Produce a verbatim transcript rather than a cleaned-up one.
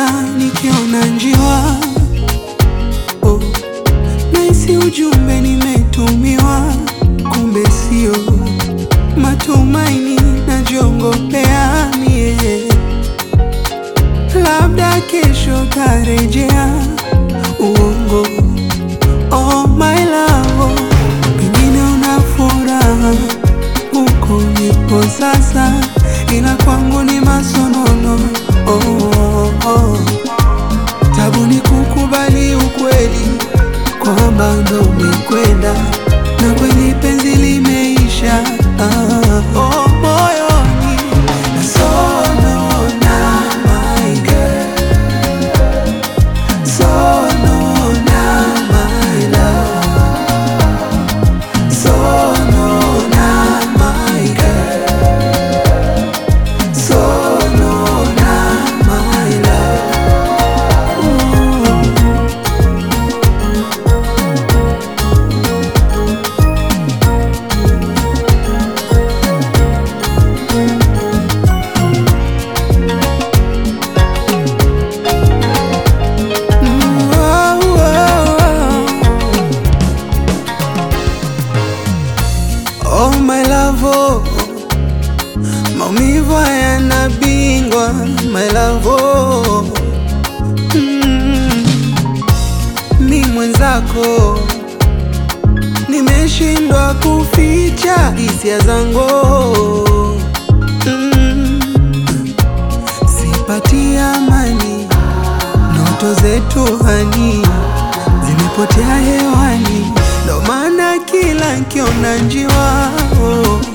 kila nikiona njiwa, oh, naisi ujumbe nimetumiwa, kumbe sio matumaini najiongopea mie. Labda kesho tarejea, uongo, oh my love. Pengine una furaha huko nipo sasa, ila kwangu ni masonono, oh, oh, oh. Tabu ni kukubali ukweli kwamba ndo umekwenda na kweli penzi limeisha, ah, oh, moyoni nasonona my girl, sonona my love, sonona my girl, sonona my love, ooh. Oh my love, oh, maumivu hayana bingwa my love, oh, mm, mi mwenzako nimeshindwa kuficha hisia zangu, mm, sipati amani, ndoto zetu hani zimepotea hewani, ndo maana kila nikiona njiwa, oh.